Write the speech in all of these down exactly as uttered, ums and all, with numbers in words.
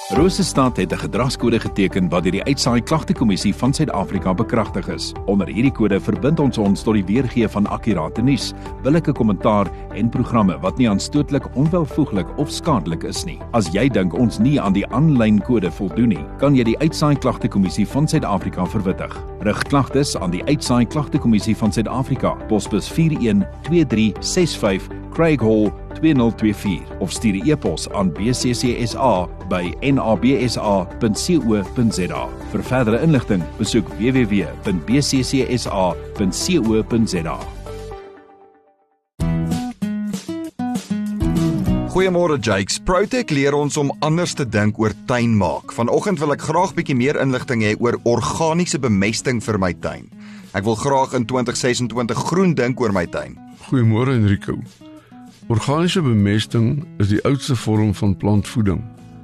Rosestad het 'n gedragskode geteken wat deur die Uitsaai Klagtekommissie van Suid-Afrika bekragtig is. Onder hierdie kode verbind ons ons tot die weergee van akkurate nuus, billike kommentaar en programme wat nie aanstootlik, onwelvoeglik of skadelik is nie. As jy dink ons nie aan die aanlyn kode voldoen nie, kan jy die Uitsaai Klagtekommissie van Suid-Afrika verwittig. Rig klagtes aan die Uitsaai Klagtekommissie van Suid-Afrika, posbus vier een twee drie ses vyf, Craig Hall twee nul twee vier of stuur 'n e-pos aan b c c s a by n a b s a punt co punt z a. Vir verdere inligting, besoek w w w punt b c c s a punt co punt z a. Goeiemôre Jakes. Protec leer ons om anders te dink oor tuinmaak. Vanoggend wil ek graag bietjie meer inligting hê oor organiese bemesting vir my tuin. Ek wil graag in twintig ses en twintig groen dink oor my tuin. Goeiemôre Enrico. Organiese bemesting is die oudste vorm van plantvoeding.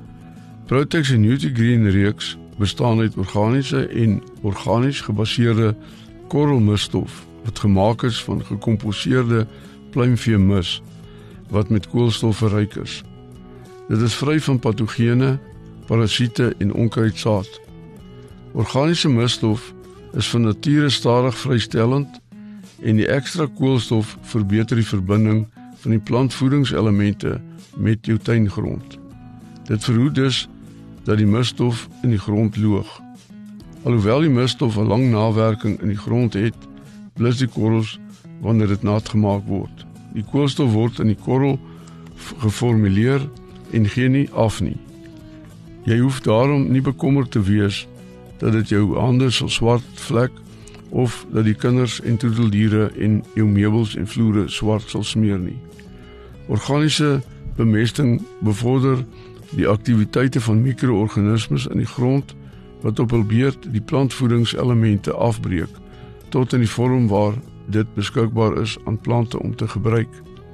Protec se Nutri-Green reeks bestaan uit organiese en organies gebaseerde korrelmisstof wat gemaak is van gekomposeerde pluimveemis wat met koolstof verryk is. Dit is vry van patogene, parasiete en onkruidsaad. Organiese misstof is van nature stadig vrystellend en die ekstra koolstof verbeter die verbinding van die plantvoedingselemente met jou tuingrond. Dit verhoed dus dat die misstof in die grond loog. Alhoewel die misstof 'n lang nawerking in die grond het, blus die korrels wanneer dit nat gemaak word. Die koolstof word in die korrel geformuleer en gee nie af nie. Jy hoef daarom nie bekommerd te wees dat dit jou hande sal swart vlek of dat die kinders en troeteldiere en jou meubels en vloere swart sal smeer nie. Organiese bemesting bevorder die aktiwiteite van mikroorganismes in die grond wat op hul beurt die plantvoedingselemente afbreek tot in die vorm waar dit beskikbaar is aan plante om te gebruik.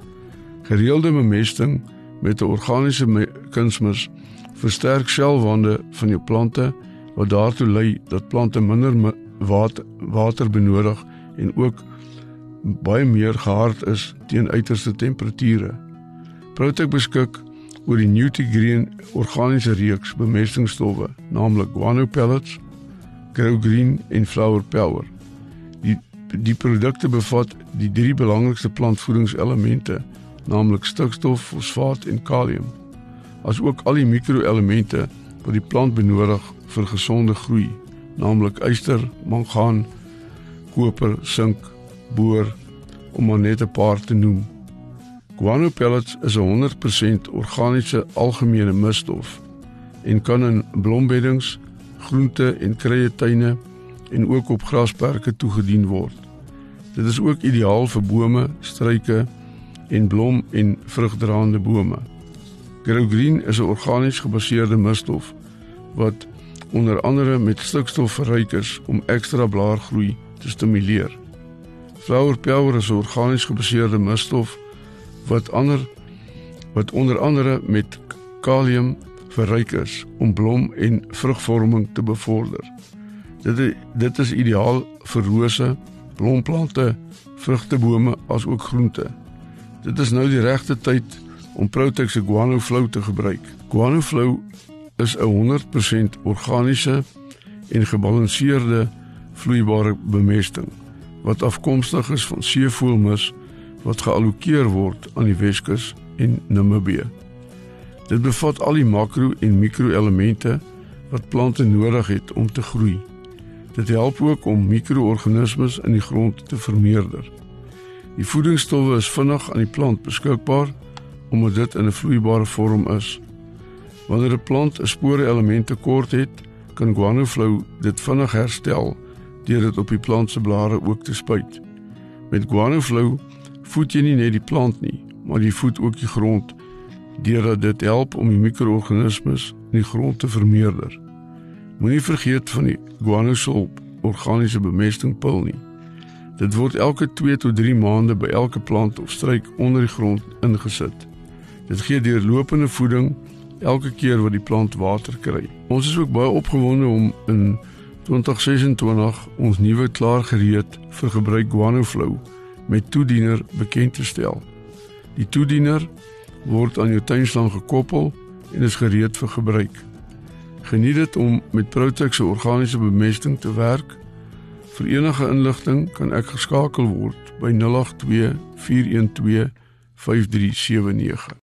Gereelde bemesting met 'n organiese kunsmis versterk selwande van jou plante wat daartoe lei dat plante minder water, water benodig en ook baie meer gehard is teen uiterste temperature. Protec beskik oor die Nutri-Green organiese reeks bemestingsstowwe, naamlik guano pellets, Grow Green en Flower Power. Die, die produkte bevat die drie belangrikste plantvoedingselemente, naamlik stikstof, fosfaat en kalium, as ook al die mikroelemente wat die plant benodig vir gesonde groei, naamlik yster, mangaan, koper, sink, boor, om maar net 'n paar te noem. Guano pellets is 'n honderd persent organiese algemene misstof en kan in blombeddings, groente- en kruietuine en ook op grasperke toegedien word. Dit is ook ideaal vir bome, struike en blom- en vrugdraande bome. Grow Green is 'n organies gebaseerde misstof wat onder andere met stikstof verryk is om ekstra blaargroei te stimuleer. Flower Power is 'n organies gebaseerde misstof wat ander wat onder andere met kalium verryk is om blom- en vrugvorming te bevorder. Dit dit is ideaal vir rose, blomplante, vrugtebome as ook groente. Dit is nou die regte tyd om Protec se Guano Flow te gebruik. Guano Flow is 'n honderd persent organiese en gebalanseerde vloeibare bemesting wat afkomstig is van seevoëlmis wat geallokeer word aan die Weskus en Namibië. Dit bevat al die makro- en mikroelemente wat plante nodig het om te groei. Dit help ook om mikroorganismes in die grond te vermeerder. Die voedingsstowwe is vinnig aan die plant beskikbaar omdat dit in 'n vloeibare vorm is. Wanneer 'n plant 'n spore-element tekort het, kan Guano Flow dit vinnig herstel deur dit op die plant se blare ook te spuit. Met Guano Flow voed jy nie net die plant nie, maar jy voed ook die grond deurdat dit help om die mikroorganismes in die grond te vermeerder. Moenie vergeet van die Guanosol organiese bemestingpil nie. Dit word elke twee tot drie maande by elke plant of struik onder die grond ingesit. Dit gee deurlopende voeding elke keer wat die plant water kry. Ons is ook baie opgewonde om in twintig ses en twintig ons nuwe klaargereed vir gebruik Guano Flow met toediener bekend te stel. Die toediener word aan jou tuinslang gekoppel en is gereed vir gebruik. Geniet dit om met Protek se organiese bemesting te werk. Vir enige inligting kan ek geskakel word by nul agt twee, vier een twee, vyf drie sewe nege.